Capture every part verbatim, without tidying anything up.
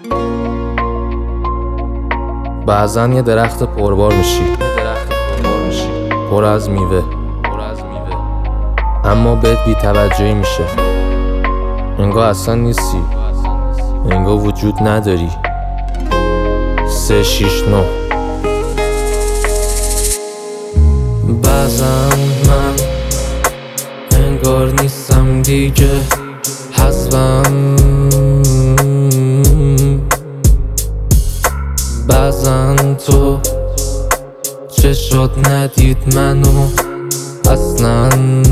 بعضن یه درخت پربار میشی، پر از میوه، اما بهت بی توجهی میشه. انگار اصلا نیستی، انگار وجود نداری. سه شیش نو. بعضن من انگار نیستم دیگه، حذفم. بعضن تو چشات ندید منو اصلا.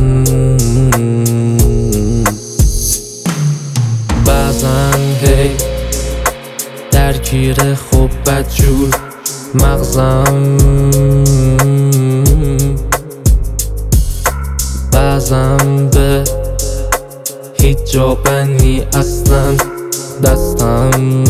بعضن هی درگیر خوب بدجور مغزم. بعضن به هیچ جا بندی اصلا دستم.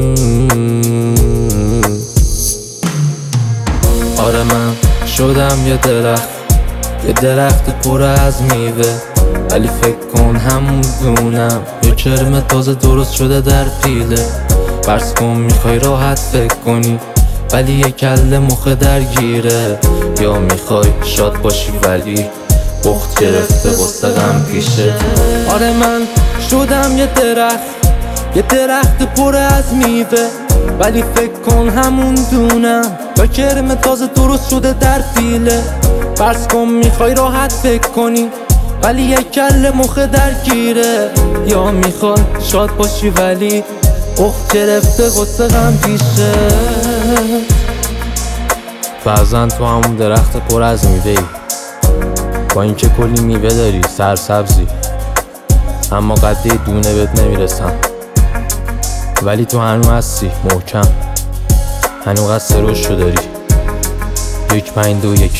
آره من شدم یه درخت، یه درخت پر از میوه، ولی فکر کن همون دونم یه کرم تازه درست شده در پیله. فرض کن میخوای راحت فکر کنی ولی یه کله مخ درگیره، یا میخوای شاد باشی ولی بخت گرفته واسه غم پیشه. آره من شدم یه درخت، یه درخت پر از میوه، ولی فکر کن همون دونم با کرم تازه درست شده در پیله. فرض کن میخوای راحت فکر کنی ولی یک کله مخ درگیره، یا میخوای شاد باشی ولی اخت گرفته غصه غم پیشه. بعضن تو همون درخت پر از میوه ای، با اینکه کلی میوه داری سرسبزی، اما قده دونه بهت نمیرسن، ولی تو هنو هستی محکم، هنو قد سروشو داری. یک پنج دو یک.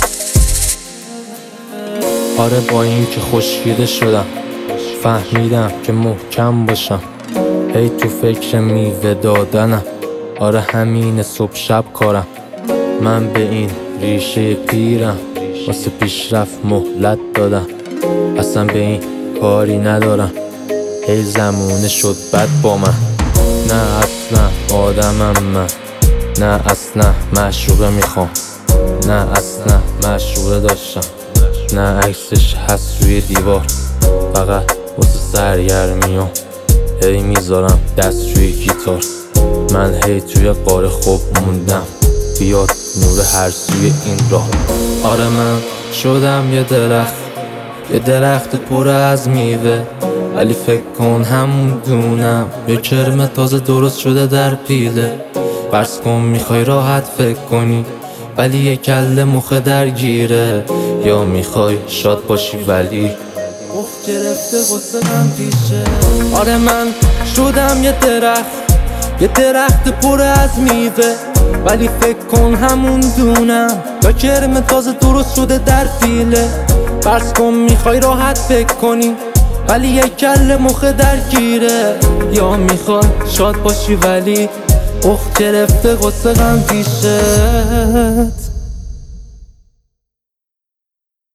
آره با این که خوشگیده شدم فهمیدم که محکم باشم، هی تو فکر میوه دادنم. آره همین صبح شب کارم، من به این ریشه پیرم واسه پیشرفت مهلت دادم، اصلا به این کاری ندارم. هی زمونه شد بد با من، نه اصلا آدمم من، نه اصلا مشروبه میخوام، نه اصلا مشروبه داشتم، نه عکسش هست روی دیوار، فقط واسه سرگرمیام هی میذارم دست روی گیتار. من هی توی قاره خوب موندم، بیاد نور هر سوی این راه. آره من شدم یه درخت، یه درخت پر از میوه، ولی فکر کن همون دونم یه کرم تازه درست شده در پیله. فرض کن میخوای راحت فکر کنی ولی یه کله مخ درگیره، یا میخوای شاد باشی ولی اخت گرفته غصه غم پیشه. آره من شدم یه درخت، یه درخت پر از میوه، ولی فکر کن همون دونم یا کرم تازه درست شده در پیله. فرض کن میخوای راحت فکر کنی ولی یه کله مخ درگیره، یا میخوای شاد باشی ولی اخت گرفته غصه غم پیشه.